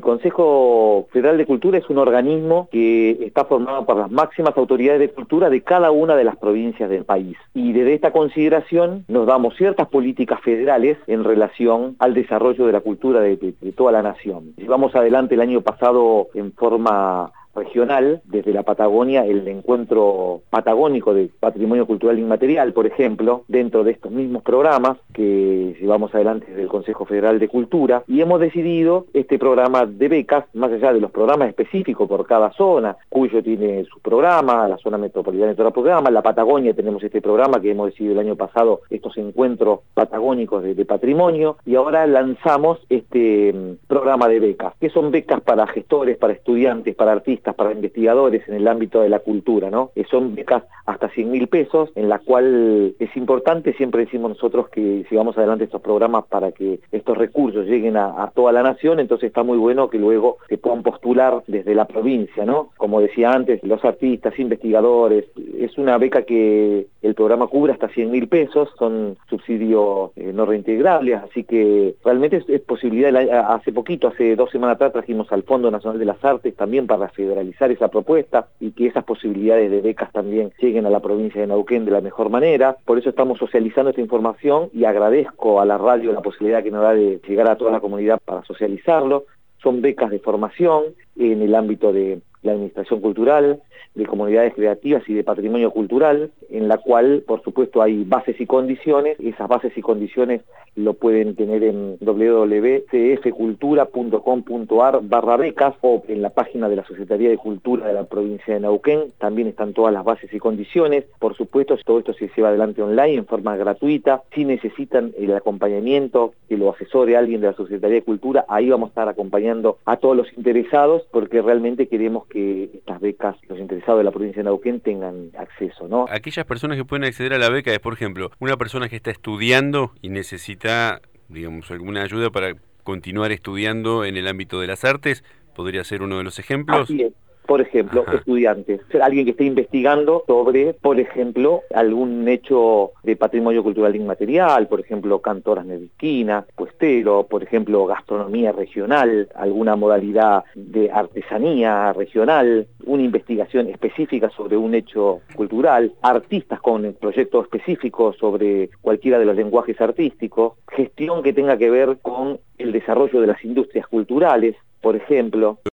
Consejo Federal de Cultura es un organismo que está formado por las máximas autoridades de cultura de cada una de las provincias del país. Y desde esta consideración nos damos ciertas políticas federales en relación al desarrollo de la cultura de toda la nación. Llevamos adelante el año pasado en forma regional, desde la Patagonia, el encuentro patagónico de patrimonio cultural inmaterial, por ejemplo, dentro de estos mismos programas que llevamos adelante desde el Consejo Federal de Cultura, y hemos decidido este programa de becas, más allá de los programas específicos por cada zona. Cuyo tiene su programa, la zona metropolitana tiene otro programa, la Patagonia tenemos este programa que hemos decidido el año pasado, estos encuentros patagónicos de patrimonio, y ahora lanzamos este programa de becas, que son becas para gestores, para estudiantes, para artistas, para investigadores en el ámbito de la cultura, ¿no? Son becas hasta 100.000 pesos, en la cual es importante, siempre decimos nosotros que llevamos adelante estos programas para que estos recursos lleguen a toda la nación, entonces está muy bueno que luego se puedan postular desde la provincia, ¿no? Como decía antes, los artistas, investigadores, es una beca que el programa cubre hasta 100.000 pesos, son subsidios no reintegrables, así que realmente es posibilidad. Hace poquito, hace 2 semanas atrás, trajimos al Fondo Nacional de las Artes también para federalizar esa propuesta y que esas posibilidades de becas también lleguen a la provincia de Neuquén de la mejor manera. Por eso estamos socializando esta información y agradezco a la radio la posibilidad que nos da de llegar a toda la comunidad para socializarlo. Son becas de formación en el ámbito de la administración cultural, de comunidades creativas y de patrimonio cultural, en la cual, por supuesto, hay bases y condiciones. Esas bases y condiciones lo pueden tener en www.cfcultura.com.ar/becas o en la página de la Secretaría de Cultura de la provincia de Neuquén. También están todas las bases y condiciones. Por supuesto, todo esto se lleva adelante online en forma gratuita. Si necesitan el acompañamiento, que lo asesore alguien de la Secretaría de Cultura, ahí vamos a estar acompañando a todos los interesados, porque realmente queremos que estas becas, los interesados de la provincia de Neuquén tengan acceso, ¿no? Aquellas personas que pueden acceder a la beca es, por ejemplo, una persona que está estudiando y necesita, digamos, alguna ayuda para continuar estudiando en el ámbito de las artes, ¿podría ser uno de los ejemplos? Así es. Por ejemplo, Ajá. Estudiantes, alguien que esté investigando sobre, por ejemplo, algún hecho de patrimonio cultural inmaterial, por ejemplo, cantoras nevisquinas, puestero, por ejemplo, gastronomía regional, alguna modalidad de artesanía regional, una investigación específica sobre un hecho cultural, artistas con proyectos específicos sobre cualquiera de los lenguajes artísticos, gestión que tenga que ver con el desarrollo de las industrias culturales, por ejemplo.